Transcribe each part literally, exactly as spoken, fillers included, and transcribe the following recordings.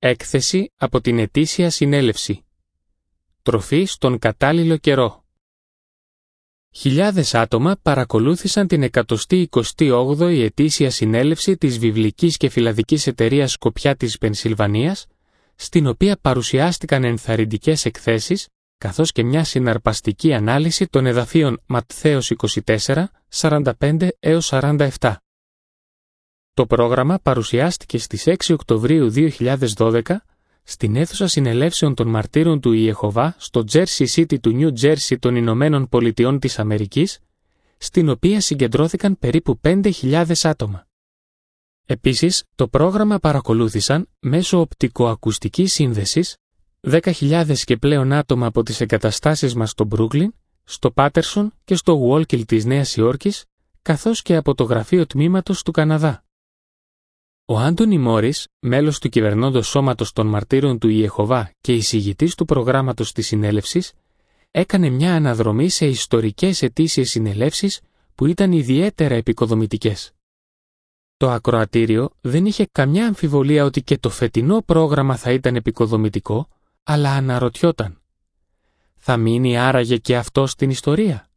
Έκθεση από την ετήσια συνέλευση. Τροφή στον κατάλληλο καιρό. Χιλιάδες άτομα παρακολούθησαν την εκατοστή εικοστή όγδοη ετήσια συνέλευση της Βιβλικής και Φιλαδικής Εταιρείας Σκοπιά της Πενσιλβανίας, στην οποία παρουσιάστηκαν ενθαρρυντικές εκθέσεις, καθώς και μια συναρπαστική ανάλυση των εδαφείων Ματθαίος είκοσι τέσσερα, σαράντα πέντε έως σαράντα επτά. Το πρόγραμμα παρουσιάστηκε στις έξι Οκτωβρίου δύο χιλιάδες δώδεκα στην αίθουσα συνελεύσεων των μαρτύρων του Ιεχωβά στο Jersey City του Νιου Τζέρσι των Ηνωμένων Πολιτειών της Αμερικής, στην οποία συγκεντρώθηκαν περίπου πέντε χιλιάδες άτομα. Επίσης, το πρόγραμμα παρακολούθησαν μέσω οπτικοακουστικής σύνδεσης δέκα χιλιάδες και πλέον άτομα από τις εγκαταστάσεις μας στο Μπρούκλιν, στο Πάτερσον και στο Γουόλκιλ της Νέας Υόρκης, καθώς και από το Γραφείο Τμήματος του Καναδά. Ο Άντονι Μόρις, μέλος του κυβερνώντος σώματος των μαρτύρων του Ιεχωβά και εισηγητής του προγράμματος της συνέλευσης, έκανε μια αναδρομή σε ιστορικές ετήσιες συνελεύσεις που ήταν ιδιαίτερα επικοδομητικές. Το ακροατήριο δεν είχε καμιά αμφιβολία ότι και το φετινό πρόγραμμα θα ήταν επικοδομητικό, αλλά αναρωτιόταν: θα μείνει άραγε και αυτό στην ιστορία?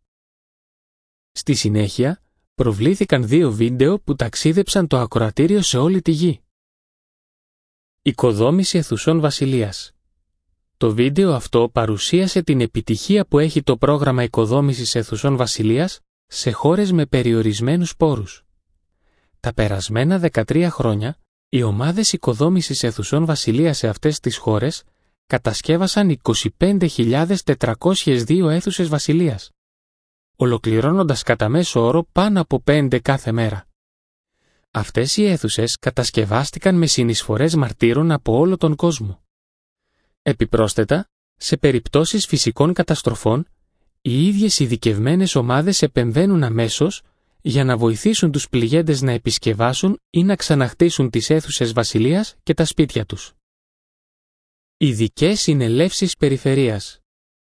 Στη συνέχεια, προβλήθηκαν δύο βίντεο που ταξίδεψαν το ακροατήριο σε όλη τη γη. Οικοδόμηση αιθουσών βασιλείας. Το βίντεο αυτό παρουσίασε την επιτυχία που έχει το πρόγραμμα οικοδόμησης αιθουσών βασιλείας σε χώρες με περιορισμένους πόρους. Τα περασμένα δεκατρία χρόνια, οι ομάδες οικοδόμησης αιθουσών βασιλείας σε αυτές τις χώρες κατασκεύασαν είκοσι πέντε χιλιάδες τετρακόσιες δύο αίθουσες βασιλείας, ολοκληρώνοντας κατά μέσο όρο πάνω από πέντε κάθε μέρα. Αυτές οι αίθουσες κατασκευάστηκαν με συνεισφορές μαρτύρων από όλο τον κόσμο. Επιπρόσθετα, σε περιπτώσεις φυσικών καταστροφών, οι ίδιες ειδικευμένες ομάδες επεμβαίνουν αμέσως για να βοηθήσουν τους πληγέντες να επισκευάσουν ή να ξαναχτίσουν τις αίθουσες βασιλείας και τα σπίτια τους. Ειδικές συνελεύσεις περιφερείας.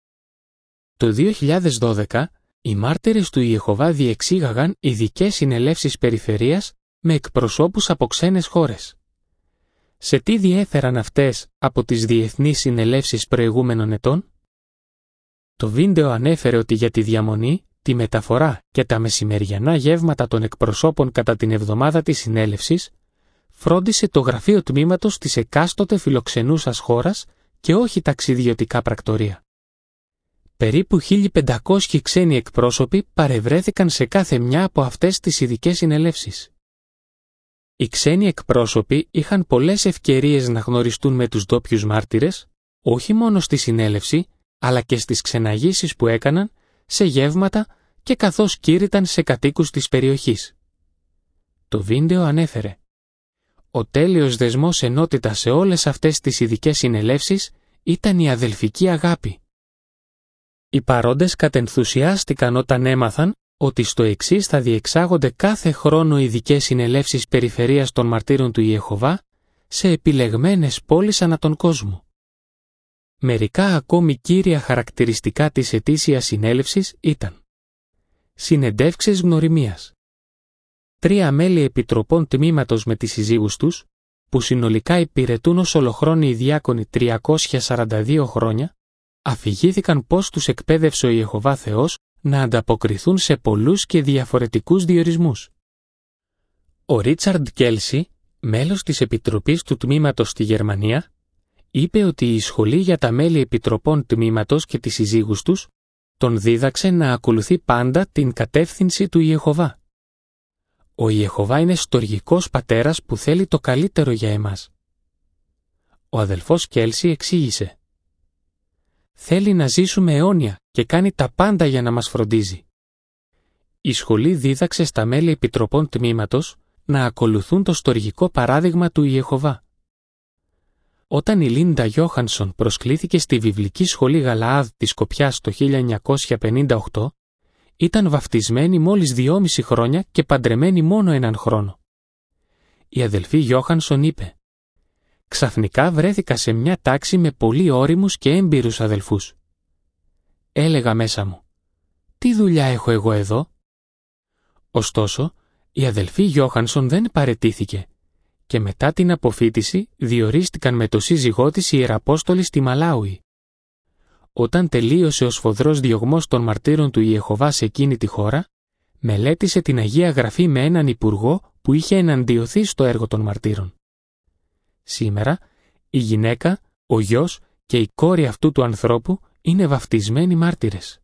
Το δύο χιλιάδες δώδεκα, οι μάρτυρες του Ιεχωβά διεξήγαγαν ειδικές συνελεύσεις περιφερείας με εκπροσώπους από ξένες χώρες. Σε τι διέφεραν αυτές από τις διεθνείς συνελεύσεις προηγούμενων ετών? Το βίντεο ανέφερε ότι για τη διαμονή, τη μεταφορά και τα μεσημεριανά γεύματα των εκπροσώπων κατά την εβδομάδα της συνέλευσης, φρόντισε το γραφείο τμήματος της εκάστοτε φιλοξενούσας χώρας και όχι ταξιδιωτικά πρακτορεία. Περίπου χίλια πεντακόσιοι ξένοι εκπρόσωποι παρευρέθηκαν σε κάθε μια από αυτές τις ειδικές συνελεύσεις. Οι ξένοι εκπρόσωποι είχαν πολλές ευκαιρίες να γνωριστούν με τους ντόπιους μάρτυρες, όχι μόνο στη συνέλευση, αλλά και στις ξεναγήσεις που έκαναν, σε γεύματα και καθώς κήρυταν σε κατοίκους της περιοχής. Το βίντεο ανέφερε: ο τέλειος δεσμός ενότητας σε όλες αυτές τις ειδικές συνελεύσεις ήταν η αδελφική αγάπη. Οι παρόντες κατενθουσιάστηκαν όταν έμαθαν ότι στο εξής θα διεξάγονται κάθε χρόνο ειδικές συνελεύσεις περιφερείας των μαρτύρων του Ιεχωβά σε επιλεγμένες πόλεις ανά τον κόσμο. Μερικά ακόμη κύρια χαρακτηριστικά της ετήσιας συνέλευσης ήταν: συνεντεύξεις γνωριμίας. Τρία μέλη επιτροπών τμήματος με τις συζύγους τους, που συνολικά υπηρετούν ως ολοχρόνιοι διάκονοι τριακόσια σαράντα δύο χρόνια, αφηγήθηκαν πώς τους εκπαίδευσε ο Ιεχωβά Θεός να ανταποκριθούν σε πολλούς και διαφορετικούς διορισμούς. Ο Ρίτσαρντ Κέλσι, μέλος της Επιτροπής του Τμήματος στη Γερμανία, είπε ότι η σχολή για τα μέλη επιτροπών τμήματος και τις συζύγους τους τον δίδαξε να ακολουθεί πάντα την κατεύθυνση του Ιεχωβά. Ο Ιεχωβά είναι στοργικός πατέρας που θέλει το καλύτερο για εμάς. Ο αδελφός Κέλσι εξήγησε: θέλει να ζήσουμε αιώνια και κάνει τα πάντα για να μας φροντίζει. Η σχολή δίδαξε στα μέλη επιτροπών τμήματος να ακολουθούν το στοργικό παράδειγμα του Ιεχωβά. Όταν η Λίντα Γιόχανσον προσκλήθηκε στη Βιβλική Σχολή Γαλαάδ της Σκοπιάς το χίλια εννιακόσια πενήντα οκτώ, ήταν βαφτισμένη μόλις δυόμιση χρόνια και παντρεμένη μόνο έναν χρόνο. Η αδελφή Γιόχανσον είπε: ξαφνικά βρέθηκα σε μια τάξη με πολύ ώριμους και έμπειρους αδελφούς. Έλεγα μέσα μου: τι δουλειά έχω εγώ εδώ? Ωστόσο, η αδελφή Γιόχανσον δεν παραιτήθηκε και μετά την αποφοίτηση διορίστηκαν με το σύζυγό της ιεραπόστολοι στη Μαλάουι. Όταν τελείωσε ο σφοδρός διωγμός των μαρτύρων του Ιεχωβά σε εκείνη τη χώρα, μελέτησε την Αγία Γραφή με έναν υπουργό που είχε εναντιωθεί στο έργο των μαρτύρων. Σήμερα, η γυναίκα, ο γιος και η κόρη αυτού του ανθρώπου είναι βαφτισμένοι μάρτυρες.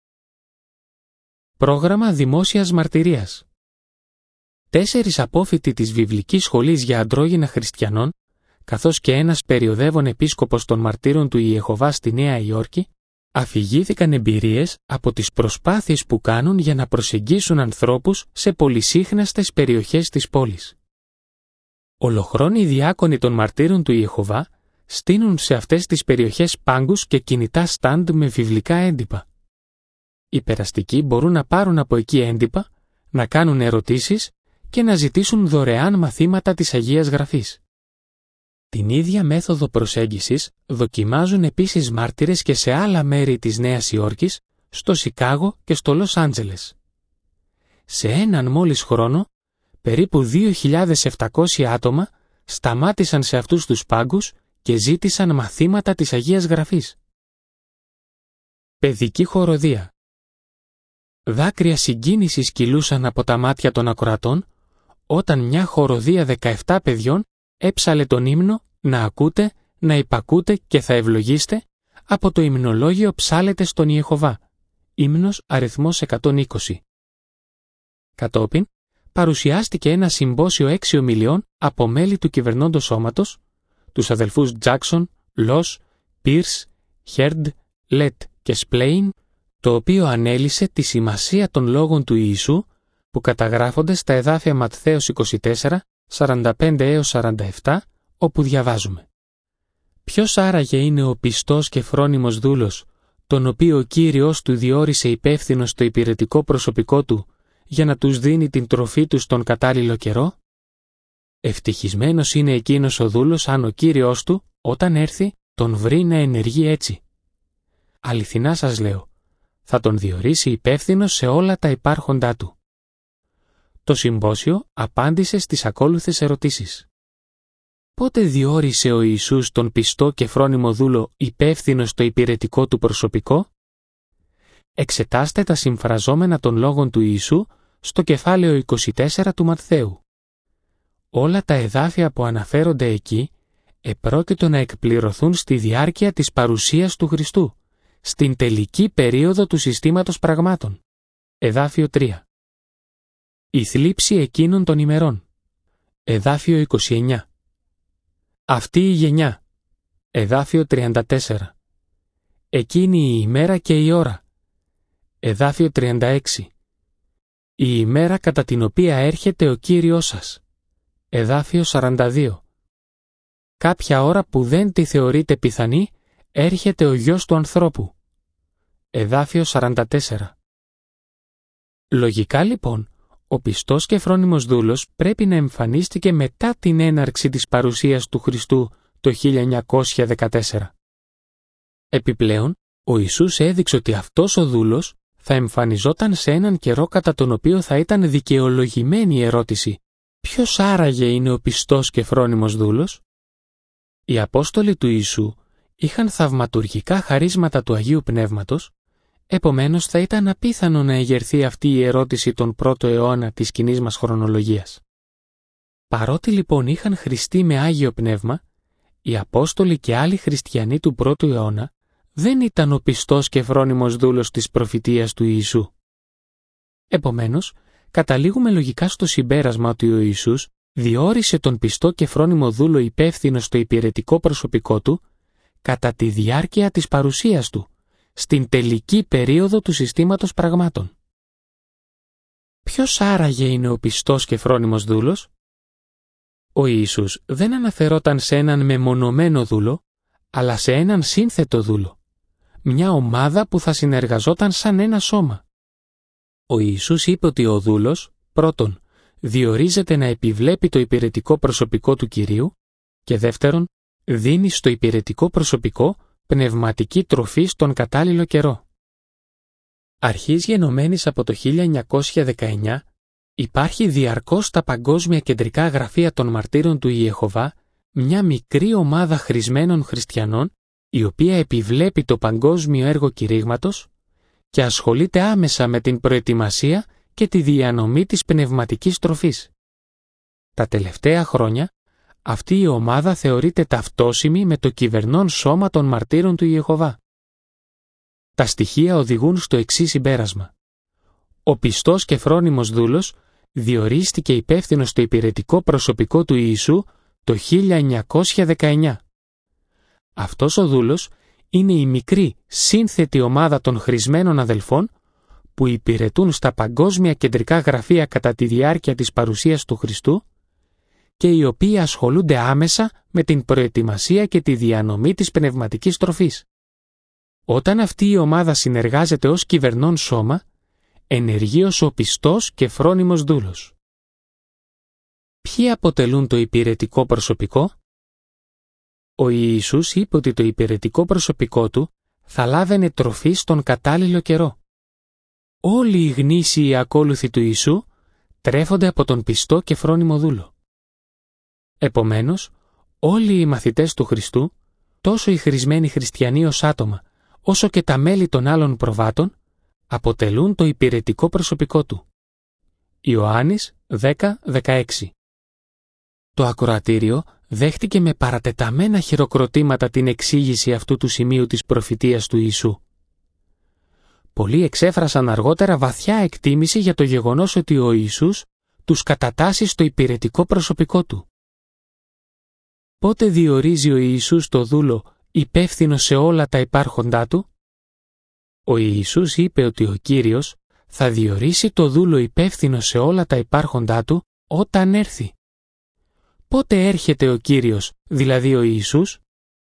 Πρόγραμμα δημόσιας μαρτυρίας. Τέσσερις απόφοιτοι της Βιβλικής Σχολής για Αντρόγυνα Χριστιανών, καθώς και ένας περιοδεύων επίσκοπος των μαρτύρων του Ιεχωβά στη Νέα Υόρκη, αφηγήθηκαν εμπειρίες από τις προσπάθειες που κάνουν για να προσεγγίσουν ανθρώπους σε πολυσύχναστες περιοχές της πόλης. Ολοχρόνιοι διάκονοι των μαρτύρων του Ιεχωβά στείνουν σε αυτές τις περιοχές πάγκους και κινητά στάντ με βιβλικά έντυπα. Οι περαστικοί μπορούν να πάρουν από εκεί έντυπα, να κάνουν ερωτήσεις και να ζητήσουν δωρεάν μαθήματα της Αγίας Γραφής. Την ίδια μέθοδο προσέγγισης δοκιμάζουν επίσης μάρτυρες και σε άλλα μέρη της Νέας Υόρκης, στο Σικάγο και στο Λος Άντζελες. Σε έναν μόλις χρόνο, περίπου δύο χιλιάδες επτακόσια άτομα σταμάτησαν σε αυτούς τους πάγκους και ζήτησαν μαθήματα της Αγίας Γραφής. Παιδική χοροδία. Δάκρυα συγκίνησης κυλούσαν από τα μάτια των ακροατών, όταν μια χοροδία δεκαεπτά παιδιών έψαλε τον ύμνο «Να ακούτε, να υπακούτε και θα ευλογήστε» από το υμνολόγιο «Ψάλετε στον Ιεχωβά», ύμνος αριθμός εκατόν είκοσι. Κατόπιν, παρουσιάστηκε ένα συμπόσιο έξι ομιλιών από μέλη του κυβερνώντος σώματος, τους αδελφούς Τζάκσον, Λος, Πίρς, Χέρντ, Λετ και Σπλέιν, το οποίο ανέλυσε τη σημασία των λόγων του Ιησού που καταγράφονται στα εδάφια Ματθαίος είκοσι τέσσερα, σαράντα πέντε έως σαράντα επτά, όπου διαβάζουμε. Ποιος άραγε είναι ο πιστός και φρόνιμος δούλος, τον οποίο ο Κύριος του διόρισε υπεύθυνος στο υπηρετικό προσωπικό του, για να τους δίνει την τροφή του στον κατάλληλο καιρό? Ευτυχισμένος είναι εκείνος ο δούλος αν ο Κύριος του, όταν έρθει, τον βρει να ενεργεί έτσι. Αληθινά σας λέω, θα τον διορίσει υπεύθυνος σε όλα τα υπάρχοντά του. Το συμπόσιο απάντησε στις ακόλουθες ερωτήσεις. Πότε διόρισε ο Ιησούς τον πιστό και φρόνιμο δούλο υπεύθυνο στο υπηρετικό του προσωπικό? Εξετάστε τα συμφραζόμενα των λόγων του Ιησού στο κεφάλαιο είκοσι τέσσερα του Ματθαίου. Όλα τα εδάφια που αναφέρονται εκεί επρόκειτο να εκπληρωθούν στη διάρκεια της παρουσίας του Χριστού, στην τελική περίοδο του συστήματος πραγμάτων. Εδάφιο τρία. Η θλίψη εκείνων των ημερών. Εδάφιο είκοσι εννιά. Αυτή η γενιά. Εδάφιο τριάντα τέσσερα. Εκείνη η ημέρα και η ώρα. Εδάφιο τριάντα έξι. Η ημέρα κατά την οποία έρχεται ο Κύριος σας. Εδάφιο σαράντα δύο. Κάποια ώρα που δεν τη θεωρείτε πιθανή, έρχεται ο Γιος του ανθρώπου. Εδάφιο σαράντα τέσσερα. Λογικά λοιπόν, ο πιστός και φρόνιμος δούλος πρέπει να εμφανίστηκε μετά την έναρξη της παρουσίας του Χριστού το χίλια εννιακόσια δεκατέσσερα. Επιπλέον, ο Ιησούς έδειξε ότι αυτός ο δούλος θα εμφανιζόταν σε έναν καιρό κατά τον οποίο θα ήταν δικαιολογημένη η ερώτηση «Ποιος άραγε είναι ο πιστός και φρόνιμος δούλος?» Οι Απόστολοι του Ιησού είχαν θαυματουργικά χαρίσματα του Αγίου Πνεύματος, επομένως θα ήταν απίθανο να εγερθεί αυτή η ερώτηση τον πρώτο αιώνα της κοινής μας χρονολογίας. Παρότι λοιπόν είχαν χρηστεί με Άγιο Πνεύμα, οι Απόστολοι και άλλοι χριστιανοί του πρώτου αιώνα δεν ήταν ο πιστός και φρόνιμος δούλος της προφητείας του Ιησού. Επομένως, καταλήγουμε λογικά στο συμπέρασμα ότι ο Ιησούς διόρισε τον πιστό και φρόνιμο δούλο υπεύθυνο στο υπηρετικό προσωπικό του κατά τη διάρκεια της παρουσίας του, στην τελική περίοδο του συστήματος πραγμάτων. Ποιος άραγε είναι ο πιστός και φρόνιμος δούλος? Ο Ιησούς δεν αναφερόταν σε έναν μεμονωμένο δούλο, αλλά σε έναν σύνθετο δούλο, μια ομάδα που θα συνεργαζόταν σαν ένα σώμα. Ο Ιησούς είπε ότι ο δούλος, πρώτον, διορίζεται να επιβλέπει το υπηρετικό προσωπικό του Κυρίου και δεύτερον, δίνει στο υπηρετικό προσωπικό πνευματική τροφή στον κατάλληλο καιρό. Αρχής γενομένης από το χίλια εννιακόσια δεκαεννιά, Υπάρχει διαρκώς στα παγκόσμια κεντρικά γραφεία των μαρτύρων του Ιεχωβά μια μικρή ομάδα χρησμένων χριστιανών, η οποία επιβλέπει το παγκόσμιο έργο κηρύγματος και ασχολείται άμεσα με την προετοιμασία και τη διανομή της πνευματικής τροφής. Τα τελευταία χρόνια, αυτή η ομάδα θεωρείται ταυτόσιμη με το κυβερνών σώμα των μαρτύρων του Ιεχωβά. Τα στοιχεία οδηγούν στο εξής συμπέρασμα. Ο πιστός και φρόνιμος δούλος διορίστηκε υπεύθυνος στο υπηρετικό προσωπικό του Ιησού το χίλια εννιακόσια δεκαεννιά. Αυτός ο δούλος είναι η μικρή σύνθετη ομάδα των χρησμένων αδελφών που υπηρετούν στα παγκόσμια κεντρικά γραφεία κατά τη διάρκεια της παρουσίας του Χριστού και οι οποίοι ασχολούνται άμεσα με την προετοιμασία και τη διανομή της πνευματικής τροφής. Όταν αυτή η ομάδα συνεργάζεται ως κυβερνών σώμα, ενεργεί ως ο πιστός και φρόνιμος δούλος. Ποιοι αποτελούν το υπηρετικό προσωπικό? Ο Ιησούς είπε ότι το υπηρετικό προσωπικό του θα λάβαινε τροφή στον κατάλληλο καιρό. Όλοι οι γνήσιοι ακόλουθοι του Ιησού τρέφονται από τον πιστό και φρόνιμο δούλο. Επομένως, όλοι οι μαθητές του Χριστού, τόσο οι χρησμένοι χριστιανοί ως άτομα, όσο και τα μέλη των άλλων προβάτων, αποτελούν το υπηρετικό προσωπικό του. Ιωάννης δέκα δεκαέξι. Το ακροατήριο δέχτηκε με παρατεταμένα χειροκροτήματα την εξήγηση αυτού του σημείου της προφητείας του Ιησού. Πολλοί εξέφρασαν αργότερα βαθιά εκτίμηση για το γεγονός ότι ο Ιησούς τους κατατάσσει στο υπηρετικό προσωπικό του. Πότε διορίζει ο Ιησούς το δούλο υπεύθυνο σε όλα τα υπάρχοντά του? Ο Ιησούς είπε ότι ο Κύριος θα διορίσει το δούλο υπεύθυνο σε όλα τα υπάρχοντά του όταν έρθει. Πότε έρχεται ο Κύριος, δηλαδή ο Ιησούς?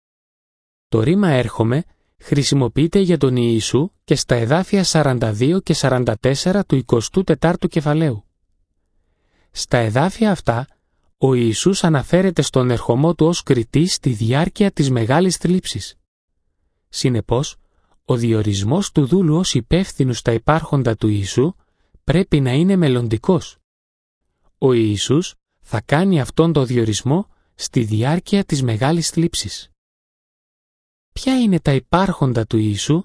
Το ρήμα «έρχομαι» χρησιμοποιείται για τον Ιησού και στα εδάφια σαράντα δύο και σαράντα τέσσερα του εικοστού τετάρτου κεφαλαίου. Στα εδάφια αυτά, ο Ιησούς αναφέρεται στον ερχομό του ως κριτής στη διάρκεια της μεγάλης θλίψης. Συνεπώς, ο διορισμός του δούλου ως υπεύθυνου στα υπάρχοντα του Ιησού πρέπει να είναι μελλοντικός. Ο Ιησούς θα κάνει αυτόν τον διορισμό στη διάρκεια της μεγάλης θλίψης. Ποια είναι τα υπάρχοντα του Ιησού?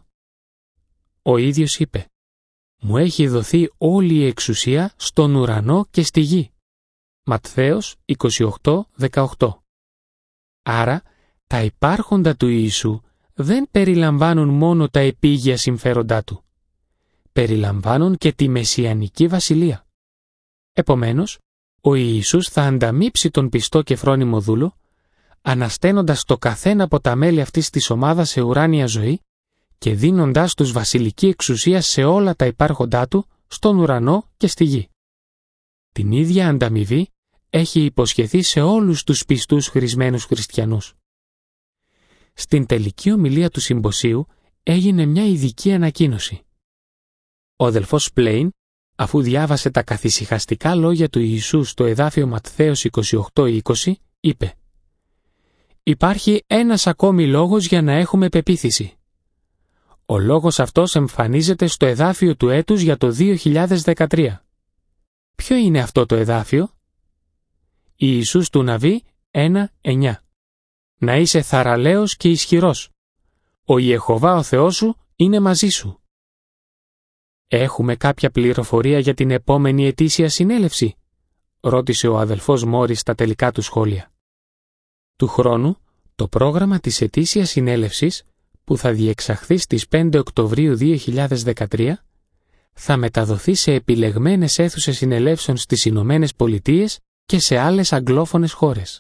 Ο ίδιος είπε «Μου έχει δοθεί όλη η εξουσία στον ουρανό και στη γη». Ματθαίος είκοσι οκτώ δεκαοκτώ. Άρα, τα υπάρχοντα του Ιησού δεν περιλαμβάνουν μόνο τα επίγεια συμφέροντά του. Περιλαμβάνουν και τη Μεσσιανική Βασιλεία. Επομένως, ο Ιησούς θα ανταμείψει τον πιστό και φρόνιμο δούλο, ανασταίνοντας το καθένα από τα μέλη αυτής της ομάδας σε ουράνια ζωή και δίνοντάς τους βασιλική εξουσία σε όλα τα υπάρχοντά του, στον ουρανό και στη γη. Την ίδια ανταμοιβή έχει υποσχεθεί σε όλους τους πιστούς χρησμένους χριστιανούς. Στην τελική ομιλία του συμποσίου έγινε μια ειδική ανακοίνωση. Ο αδελφός Πλέιν, αφού διάβασε τα καθησυχαστικά λόγια του Ιησού στο εδάφιο Ματθαίος είκοσι οκτώ είκοσι, είπε «Υπάρχει ένας ακόμη λόγος για να έχουμε πεποίθηση. Ο λόγος αυτός εμφανίζεται στο εδάφιο του έτους για το δύο χιλιάδες δεκατρία. Ποιο είναι αυτό το εδάφιο? Ιησούς του Ναβί ένα εννιά. Να είσαι θαραλέος και ισχυρός. Ο Ιεχωβά ο Θεός σου είναι μαζί σου. Έχουμε κάποια πληροφορία για την επόμενη ετήσια συνέλευση? Ρώτησε ο αδελφός Μόρις στα τελικά του σχόλια. Του χρόνου, το πρόγραμμα της ετήσιας συνέλευσης, που θα διεξαχθεί στις πέντε Οκτωβρίου δύο χιλιάδες δεκατρία, θα μεταδοθεί σε επιλεγμένες αίθουσες συνελεύσεων στις Ηνωμένες Πολιτείες και σε άλλες αγγλόφωνες χώρες.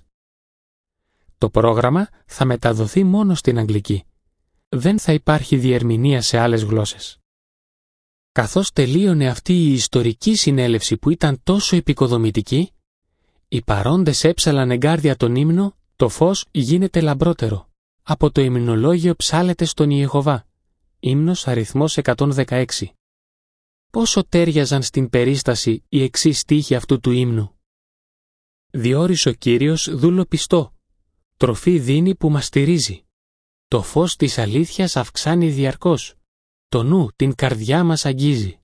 Το πρόγραμμα θα μεταδοθεί μόνο στην αγγλική. Δεν θα υπάρχει διερμηνία σε άλλες γλώσσες. Καθώς τελείωνε αυτή η ιστορική συνέλευση που ήταν τόσο επικοδομητική, οι παρόντες έψαλαν εγκάρδια τον ύμνο «Το φως γίνεται λαμπρότερο» από το υμνολόγιο «Ψάλετε στον Ιεχωβά», ύμνος αριθμός εκατόν δεκαέξι. Πόσο τέριαζαν στην περίσταση οι εξής στίχοι αυτού του ύμνου. «Διόρισε ο Κύριος δούλο πιστό, τροφή δίνει που μας στηρίζει. Το φως της αλήθειας αυξάνει διαρκώς, το νου την καρδιά μας αγγίζει».